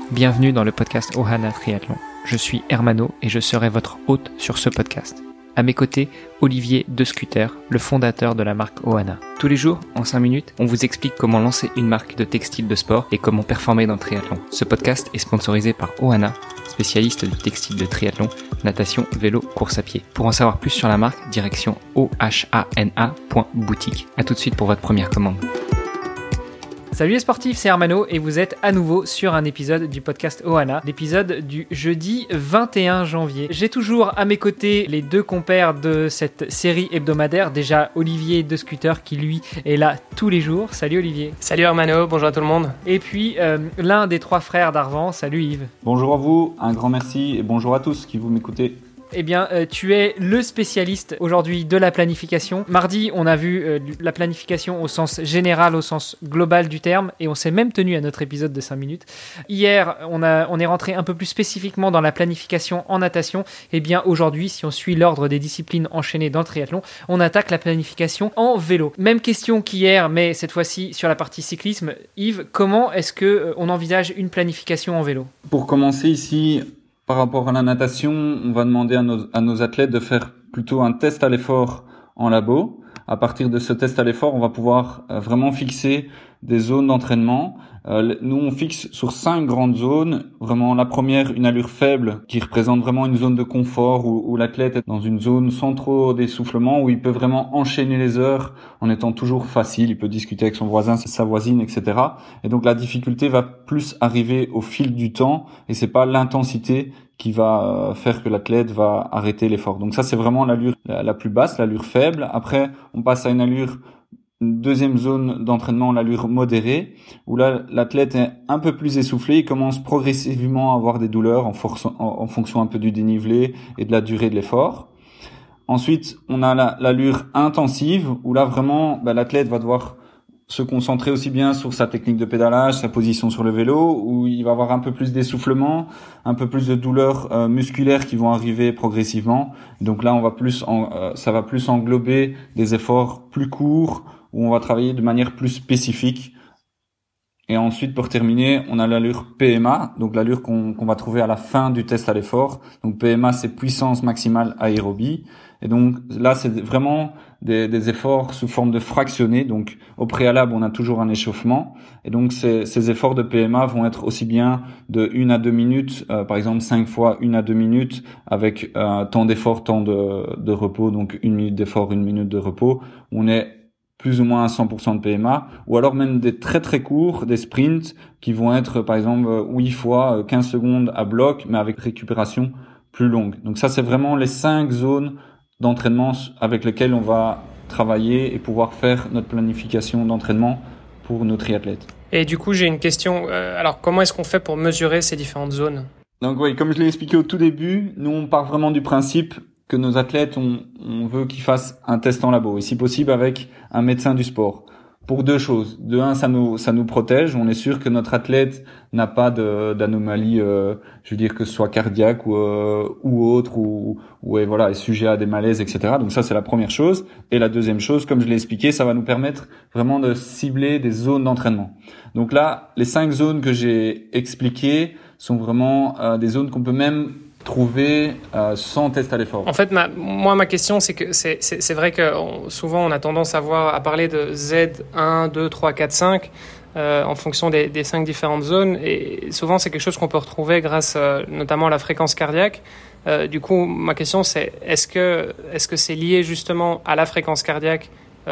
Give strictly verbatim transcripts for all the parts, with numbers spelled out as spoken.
Bienvenue dans le podcast Ohana Triathlon. Je suis Hermano et je serai votre hôte sur ce podcast. À mes côtés, Olivier Descuter, le fondateur de la marque Ohana. Tous les jours, en cinq minutes, on vous explique comment lancer une marque de textile de sport et comment performer dans le triathlon. Ce podcast est sponsorisé par Ohana, spécialiste du textile de triathlon, natation, vélo, course à pied. Pour en savoir plus sur la marque, direction ohana point boutique. À tout de suite pour votre première commande. Salut les sportifs, c'est Hermano et vous êtes à nouveau sur un épisode du podcast Ohana, l'épisode du jeudi vingt et un janvier. J'ai toujours à mes côtés les deux compères de cette série hebdomadaire, déjà Olivier Descuter qui lui est là tous les jours. Salut Olivier. Salut Hermano, bonjour à tout le monde. Et puis euh, l'un des trois frères d'Arvan, salut Yves. Bonjour à vous, un grand merci et bonjour à tous qui vous m'écoutez. Eh bien, euh, tu es le spécialiste aujourd'hui de la planification. Mardi, on a vu euh, la planification au sens général, au sens global du terme, et on s'est même tenu à notre épisode de cinq minutes. Hier, on, a, on est rentré un peu plus spécifiquement dans la planification en natation. Eh bien, aujourd'hui, si on suit l'ordre des disciplines enchaînées dans le triathlon, on attaque la planification en vélo. Même question qu'hier, mais cette fois-ci sur la partie cyclisme. Yves, comment est-ce que euh, on envisage une planification en vélo ? Pour commencer ici, par rapport à la natation, on va demander à nos, à nos athlètes de faire plutôt un test à l'effort en labo. À partir de ce test à l'effort, on va pouvoir euh, vraiment fixer des zones d'entraînement. Euh, nous, on fixe sur cinq grandes zones. Vraiment, la première, une allure faible qui représente vraiment une zone de confort où, où l'athlète est dans une zone sans trop d'essoufflement, où il peut vraiment enchaîner les heures en étant toujours facile. Il peut discuter avec son voisin, sa voisine, et cetera. Et donc, la difficulté va plus arriver au fil du temps et c'est pas l'intensité qui va faire que l'athlète va arrêter l'effort. Donc ça, c'est vraiment l'allure la, la plus basse, l'allure faible. Après, on passe à une allure, une deuxième zone d'entraînement, l'allure modérée, où là, l'athlète est un peu plus essoufflé. Il commence progressivement à avoir des douleurs en, force, en, en fonction un peu du dénivelé et de la durée de l'effort. Ensuite, on a la, l'allure intensive, où là, vraiment, bah, l'athlète va devoir se concentrer aussi bien sur sa technique de pédalage, sa position sur le vélo, où il va avoir un peu plus d'essoufflement, un peu plus de douleurs euh, musculaires qui vont arriver progressivement. Donc là, on va plus, en, euh, ça va plus englober des efforts plus courts, où on va travailler de manière plus spécifique. Et ensuite, pour terminer, on a l'allure P M A, donc l'allure qu'on, qu'on va trouver à la fin du test à l'effort. Donc P M A, c'est puissance maximale aérobie. Et donc là, c'est vraiment des, des efforts sous forme de fractionnés. Donc au préalable, on a toujours un échauffement. Et donc ces, ces efforts de P M A vont être aussi bien de une à deux minutes, euh, par exemple cinq fois une à deux minutes, avec euh, temps d'effort, temps de, de repos, donc une minute d'effort, une minute de repos. On est plus ou moins à cent pour cent de P M A, ou alors même des très très courts, des sprints qui vont être par exemple huit fois quinze secondes à bloc, mais avec récupération plus longue. Donc ça, c'est vraiment les cinq zones d'entraînement avec lesquelles on va travailler et pouvoir faire notre planification d'entraînement pour nos triathlètes. Et du coup, j'ai une question. Euh, alors, comment est-ce qu'on fait pour mesurer ces différentes zones ? Donc oui, comme je l'ai expliqué au tout début, nous on part vraiment du principe que nos athlètes, on, on veut qu'ils fassent un test en labo, et si possible avec un médecin du sport. Pour deux choses. De un, ça nous ça nous protège. On est sûr que notre athlète n'a pas de d'anomalie, euh, je veux dire que ce soit cardiaque ou euh, ou autre, ou ou et voilà, est sujet à des malaises, et cetera. Donc ça, c'est la première chose. Et la deuxième chose, comme je l'ai expliqué, ça va nous permettre vraiment de cibler des zones d'entraînement. Donc là, les cinq zones que j'ai expliquées sont vraiment euh, des zones qu'on peut même trouver euh, sans test à l'effort. En fait, ma, moi, ma question, c'est que c'est, c'est, c'est vrai que on, souvent, on a tendance à, voir, à parler de Z un, deux, trois, quatre, cinq euh, en fonction des, des cinq différentes zones. Et souvent, c'est quelque chose qu'on peut retrouver grâce euh, notamment à la fréquence cardiaque. Euh, du coup, ma question, c'est est-ce que, est-ce que c'est lié justement à la fréquence cardiaque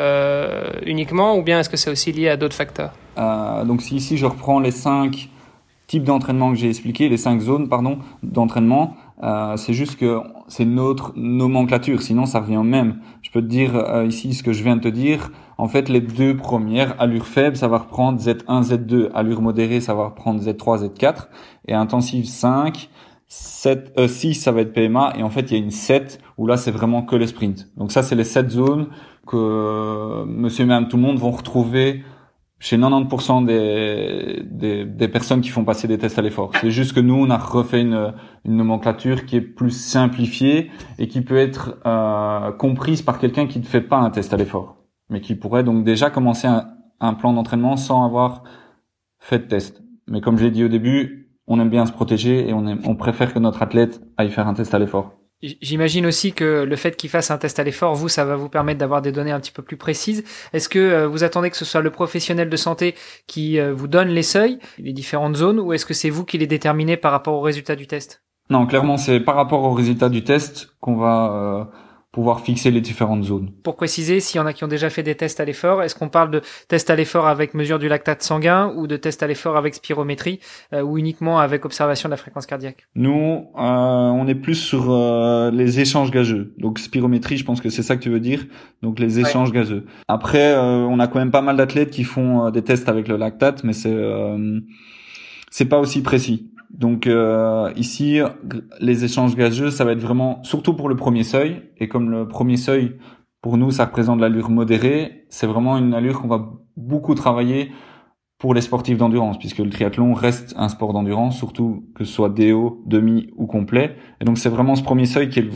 euh, uniquement, ou bien est-ce que c'est aussi lié à d'autres facteurs ? euh, Donc, si ici, je reprends les cinq types d'entraînement que j'ai expliqué, les cinq zones, pardon, d'entraînement, euh, c'est juste que c'est notre nomenclature, sinon ça revient au même. Je peux te dire euh, ici ce que je viens de te dire. En fait, les deux premières, allure faible, ça va reprendre Z un, Z deux, allure modérée, ça va reprendre Z trois, Z quatre, et intensive cinq, sept, euh, six, ça va être P M A, et en fait, il y a une sept, où là, c'est vraiment que le sprint. Donc ça, c'est les sept zones que euh, monsieur et madame tout le monde vont retrouver chez quatre-vingt-dix pour cent des, des, des personnes qui font passer des tests à l'effort. C'est juste que nous, on a refait une, une nomenclature qui est plus simplifiée et qui peut être euh, comprise par quelqu'un qui ne fait pas un test à l'effort, mais qui pourrait donc déjà commencer un, un plan d'entraînement sans avoir fait de test. Mais comme je l'ai dit au début, on aime bien se protéger et on, aime, on préfère que notre athlète aille faire un test à l'effort. J'imagine aussi que le fait qu'il fasse un test à l'effort, vous, ça va vous permettre d'avoir des données un petit peu plus précises. Est-ce que euh, vous attendez que ce soit le professionnel de santé qui euh, vous donne les seuils, les différentes zones, ou est-ce que c'est vous qui les déterminez par rapport aux résultats du test? Non, clairement, c'est par rapport aux résultats du test qu'on va euh, pouvoir fixer les différentes zones. Pour préciser, s'il y en a qui ont déjà fait des tests à l'effort, est-ce qu'on parle de tests à l'effort avec mesure du lactate sanguin ou de tests à l'effort avec spirométrie euh, ou uniquement avec observation de la fréquence cardiaque? Nous, euh, on est plus sur euh, les échanges gazeux. Donc spirométrie, je pense que c'est ça que tu veux dire. Donc les échanges ouais. gazeux. Après, euh, on a quand même pas mal d'athlètes qui font euh, des tests avec le lactate, mais c'est euh, c'est pas aussi précis. Donc euh, ici, les échanges gazeux, ça va être vraiment surtout pour le premier seuil. Et comme le premier seuil, pour nous, ça représente l'allure modérée, c'est vraiment une allure qu'on va beaucoup travailler pour les sportifs d'endurance, puisque le triathlon reste un sport d'endurance, surtout que ce soit D O, demi ou complet. Et donc c'est vraiment ce premier seuil qui est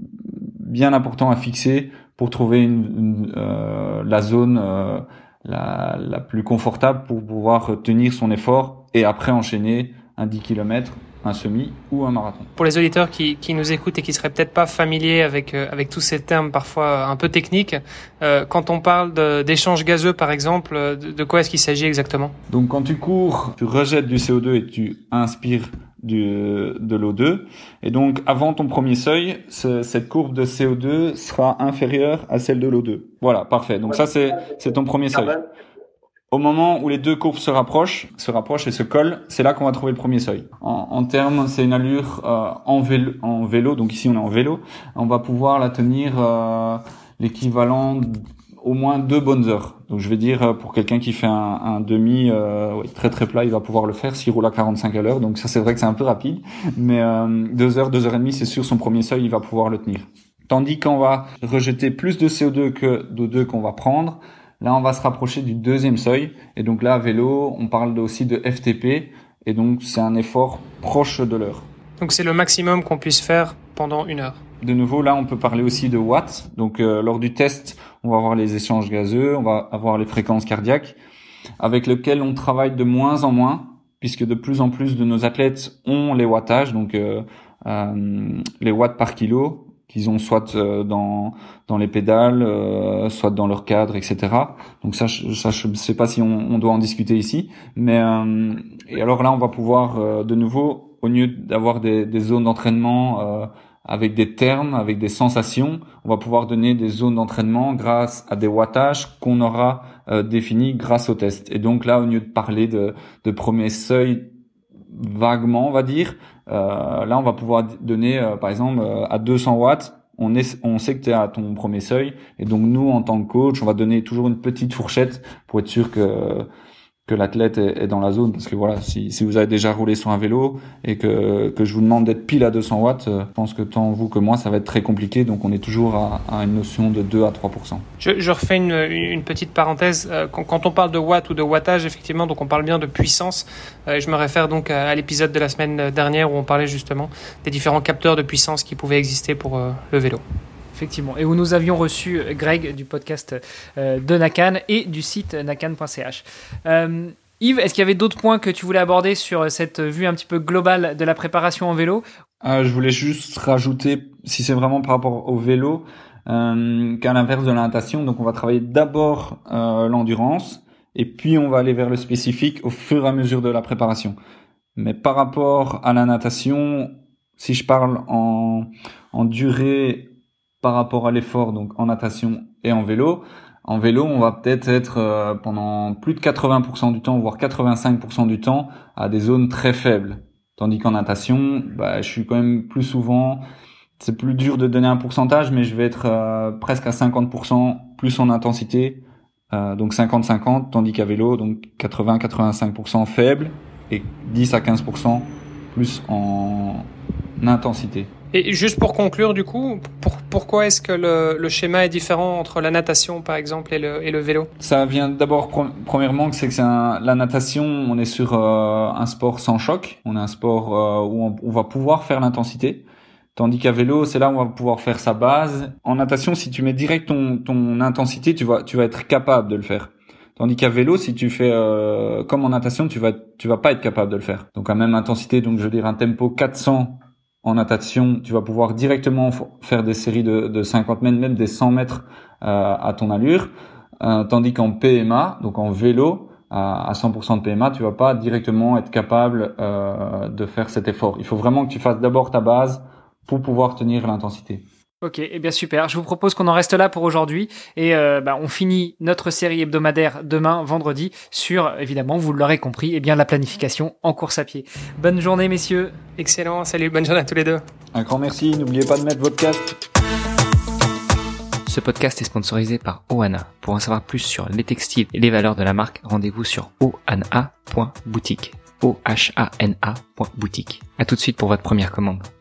bien important à fixer pour trouver une, une, euh, la zone euh, la, la plus confortable pour pouvoir tenir son effort et après enchaîner un dix kilomètres, un semi ou un marathon. Pour les auditeurs qui, qui nous écoutent et qui seraient peut-être pas familiers avec euh, avec tous ces termes parfois un peu techniques, euh, quand on parle de, d'échanges gazeux par exemple, de, de quoi est-ce qu'il s'agit exactement? Donc quand tu cours, tu rejettes du C O deux et tu inspires du, de l'O deux. Et donc avant ton premier seuil, ce, cette courbe de C O deux sera inférieure à celle de l'O deux. Voilà, parfait. Donc ça c'est c'est ton premier seuil. Au moment où les deux courbes se rapprochent, se rapprochent et se collent, c'est là qu'on va trouver le premier seuil. En, en termes, c'est une allure euh, en, vélo, en vélo, donc ici on est en vélo. On va pouvoir la tenir euh, l'équivalent au moins deux bonnes heures. Donc je vais dire pour quelqu'un qui fait un, un demi euh, ouais, très très plat, il va pouvoir le faire s'il roule à quarante-cinq à l'heure. Donc ça c'est vrai que c'est un peu rapide, mais euh, deux heures, deux heures et demie, c'est sûr son premier seuil, il va pouvoir le tenir. Tandis qu'on va rejeter plus de C O deux que d'O deux qu'on va prendre. Là, on va se rapprocher du deuxième seuil. Et donc là, à vélo, on parle aussi de F T P. Et donc, c'est un effort proche de l'heure. Donc, c'est le maximum qu'on puisse faire pendant une heure. De nouveau, là, on peut parler aussi de watts. Donc, euh, lors du test, on va avoir les échanges gazeux, on va avoir les fréquences cardiaques, avec lesquelles on travaille de moins en moins, puisque de plus en plus de nos athlètes ont les wattages, donc euh, euh, les watts par kilo, qu'ils ont soit dans dans les pédales, euh, soit dans leur cadre, et cetera. Donc ça, je, ça, je sais pas si on, on doit en discuter ici, mais euh, et alors là, on va pouvoir euh, de nouveau, au lieu d'avoir des, des zones d'entraînement euh, avec des termes, avec des sensations, on va pouvoir donner des zones d'entraînement grâce à des wattages qu'on aura euh, définis grâce au test. Et donc là, au lieu de parler de, de premier seuil vaguement, on va dire. Euh, là, on va pouvoir donner, euh, par exemple, euh, à deux cents watts, on, est, on sait que tu es à ton premier seuil. Et donc, nous, en tant que coach, on va donner toujours une petite fourchette pour être sûr que que l'athlète est, est dans la zone. Parce que voilà, si, si vous avez déjà roulé sur un vélo et que que je vous demande d'être pile à deux cents watts, euh, je pense que tant vous que moi, ça va être très compliqué. Donc, on est toujours à, à une notion de deux à trois pour cent. Je, je refais une, une petite parenthèse. Quand, quand on parle de watts ou de wattage, effectivement, donc on parle bien de puissance. Euh, je me réfère donc à, à l'épisode de la semaine dernière où on parlait justement des différents capteurs de puissance qui pouvaient exister pour euh, le vélo. Effectivement, et où nous avions reçu Greg du podcast euh, de Nakan et du site nakan point c h. Euh, Yves, est-ce qu'il y avait d'autres points que tu voulais aborder sur cette vue un petit peu globale de la préparation en vélo? euh, Je voulais juste rajouter, si c'est vraiment par rapport au vélo, euh, qu'à l'inverse de la natation, donc on va travailler d'abord euh, l'endurance et puis on va aller vers le spécifique au fur et à mesure de la préparation. Mais par rapport à la natation, si je parle en, en durée par rapport à l'effort, donc en natation et en vélo. En vélo, on va peut-être être euh, pendant plus de quatre-vingts pour cent du temps, voire quatre-vingt-cinq pour cent du temps, à des zones très faibles. Tandis qu'en natation, bah, je suis quand même plus souvent, c'est plus dur de donner un pourcentage, mais je vais être euh, presque à cinquante pour cent plus en intensité, euh, donc cinquante cinquante, tandis qu'à vélo, donc quatre-vingts à quatre-vingt-cinq pour cent faible et dix à quinze pour cent plus en intensité. Et juste pour conclure, du coup, pour, pourquoi est-ce que le, le schéma est différent entre la natation, par exemple, et le, et le vélo? Ça vient d'abord, premièrement, que c'est que c'est un, la natation, on est sur euh, un sport sans choc. On est un sport euh, où on, on va pouvoir faire l'intensité. Tandis qu'à vélo, c'est là où on va pouvoir faire sa base. En natation, si tu mets direct ton, ton intensité, tu vas, tu vas être capable de le faire. Tandis qu'à vélo, si tu fais euh, comme en natation, tu vas tu vas pas être capable de le faire. Donc à même intensité, donc je veux dire un tempo quatre cents en natation, tu vas pouvoir directement f- faire des séries de, de cinquante mètres, même des cent mètres euh, à ton allure. Euh, tandis qu'en P M A, donc en vélo, à, à cent pour cent de P M A, tu vas pas directement être capable euh, de faire cet effort. Il faut vraiment que tu fasses d'abord ta base pour pouvoir tenir l'intensité. Ok, eh bien super. Je vous propose qu'on en reste là pour aujourd'hui et euh, bah, on finit notre série hebdomadaire demain, vendredi, sur, évidemment, vous l'aurez compris, eh bien la planification en course à pied. Bonne journée, messieurs. Excellent, salut, bonne journée à tous les deux. Un grand merci, n'oubliez pas de mettre votre casque. Ce podcast est sponsorisé par Ohana. Pour en savoir plus sur les textiles et les valeurs de la marque, rendez-vous sur ohana point boutique. O H A N A point boutique. À tout de suite pour votre première commande.